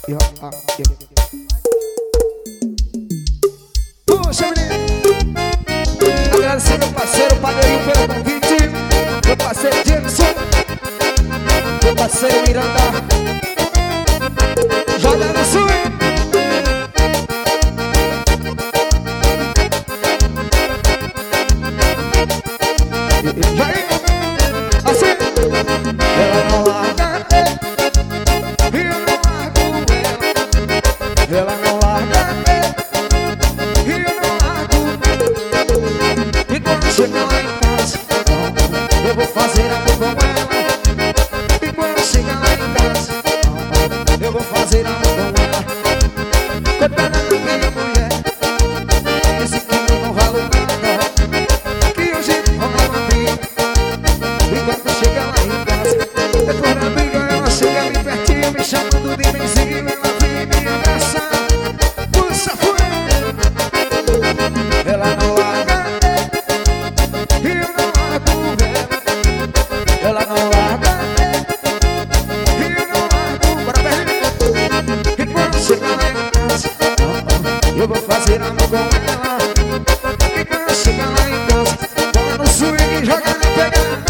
Puxa, menino. Agradecer meu parceiro Padrinho pelo convite. Meu parceiro Jameson. Meu parceiro Miranda. Joga no swing. Vai. Assim. Ela não larga e eu não largo ela. Ela não larga e eu não largo. E quando chegar lá em casa, eu vou fazer amor com ela. E quando chegar lá em casa, eu vou fazer amor com ela. Coitada da minha mulher, esse que eu não valo nada, que hoje rola uma briga. E quando chegar lá em casa, depois da briga ela chega bem pertinho, me chamando de benzinho. Ela vem me abraçar, puxa fuego. Ela não larga e eu não largo ela. Ela não larga e eu não largo. Bora perto. E quando chegar lá em casa, eu vou fazer amor com ela. E quando chegar lá em casa, bola no swing, joga na pegada.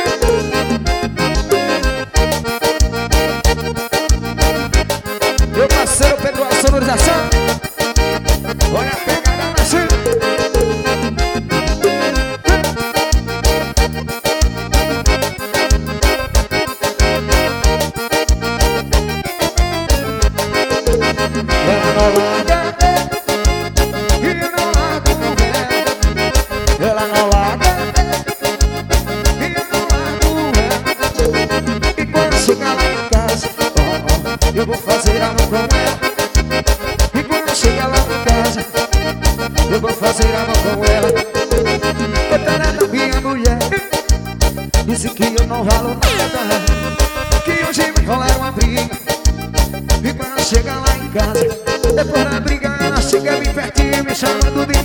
Meu parceiro Pedro, a sonorização. Olha a pegada na cima. Ela não larga e eu não largo ela. Ela não larga e eu não largo ela. E quando chegar lá em casa, eu vou fazer amor com ela. E quando chegar lá em casa, eu vou fazer amor com ela. Coitada da minha mulher, disse que eu não valo nada, que hoje vai rolar uma briga. E quando chegar lá em casa, depois da briga ela chega bem pertinho, me chamando de